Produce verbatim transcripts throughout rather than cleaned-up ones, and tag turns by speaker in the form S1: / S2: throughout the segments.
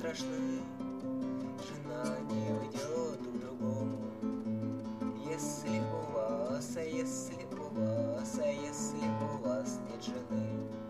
S1: страшны, жена не уйдет к другому. Если у вас, а если у вас, а если у вас нет жены,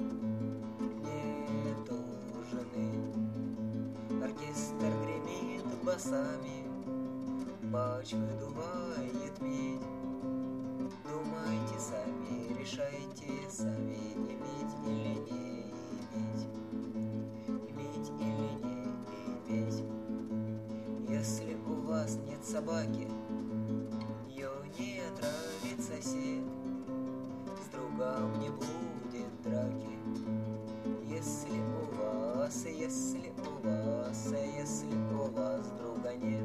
S1: нету жены. Оркестр гремит басами, пач выдувает медь. Думайте сами, решайте сами, иметь или не иметь, иметь или не иметь. Если у вас нет собаки, ее не отравит сосед, с другом не будет драки. Если у вас, если у вас, если у вас друга нет,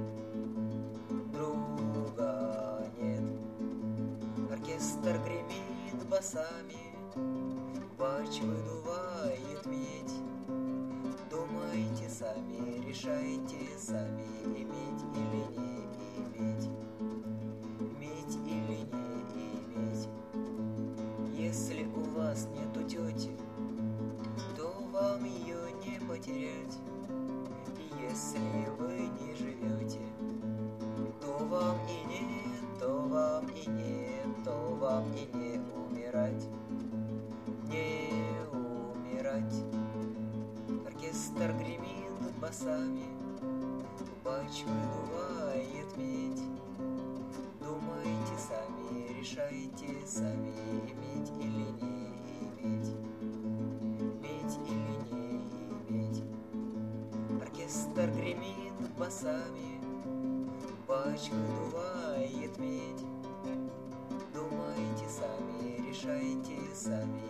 S1: друга нет. Оркестр гремит басами, пач выдувает медь. Думайте сами, решайте сами, иметь или не иметь, иметь или не иметь. Если у вас нету тети, то вам ее не потерять. И если вы не живете, то вам и нет, то вам и нет, то вам и не умирать, не умирать. Оркестр гремит басами, пач выдувает медь. Думайте сами, решайте сами, иметь или не иметь, иметь или не иметь. Оркестр гремит басами, пач выдувает медь. Думайте сами, решайте сами,